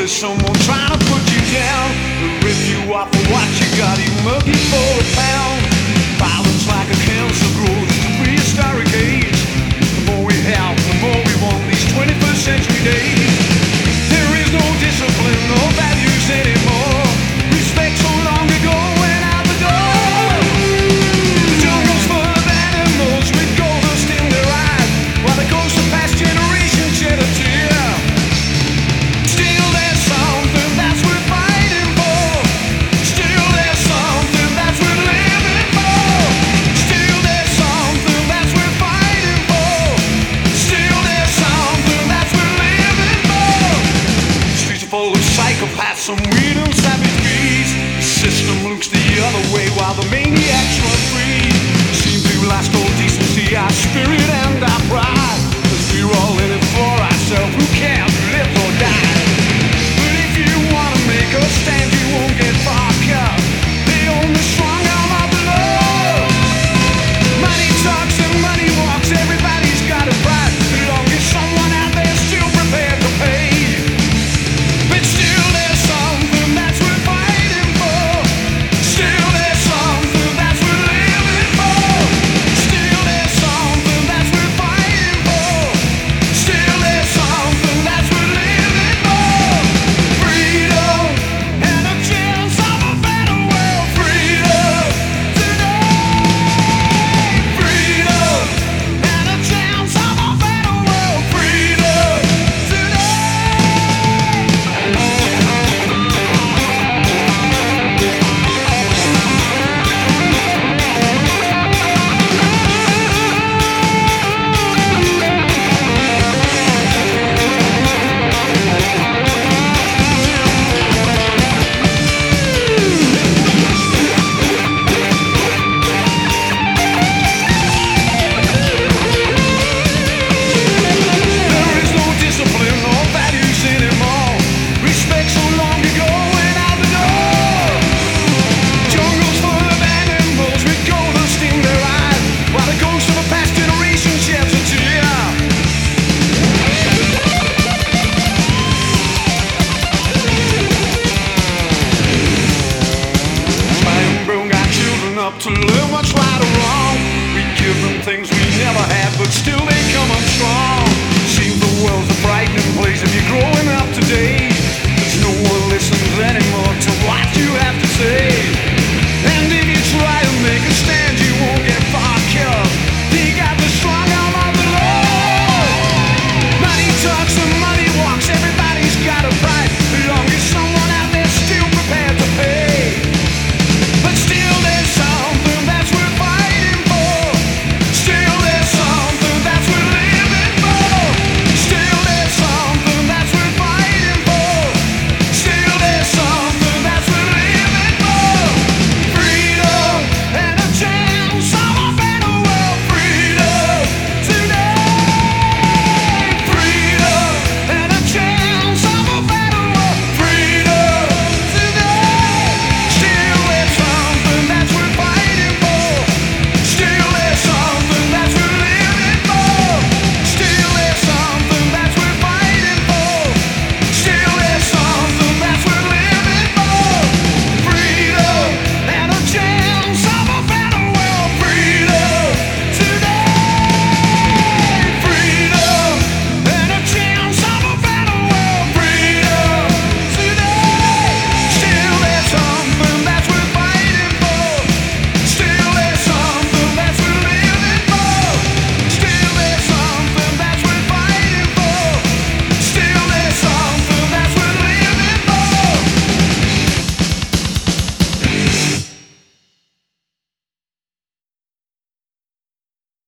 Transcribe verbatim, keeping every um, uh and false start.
there's someone trying to put you down. Rip you off of what you got, you muggy for a pound. Violence like a cancer grows to prehistoric age. The more we have, the more we want these twenty-first century days. There is no discipline, no values anymore. Respect so long ago went out the door. The jungle's full of animals with gold dust in their eyes, while the ghosts of past generations shed a tear. Still there's something that's worth fighting for. Still there's something that's worth living for. Still there's something that's worth fighting for. Still there's something that's worth living for. Streets are full of psychopaths, some weird and savage beasts. The system looks the other way while the maniacs run free. Seem to last all decency, our spirit and our pride. Cause we're all in it for ourselves, who cares, live or die. But if you wanna make a stand, you won't get far, cause they own the strong arm of the law. Money talks and money walks, everybody's got a price. As long as someone out there still prepared to pay. But still there's something that's worth fighting for. Still there's something that's worth living for. Still there's something that's worth fighting for. Still there's something that's worth living for. Freedom and a chance of a better world. Freedom today. Freedom and a chance of a better world. Freedom today. There is no discipline, no values anymore. Respect so long ago went out the door. Jungles full of animals with gold dust in their eyes, while the ghosts of a past generation sheds a tear. Man brought our children up to learn.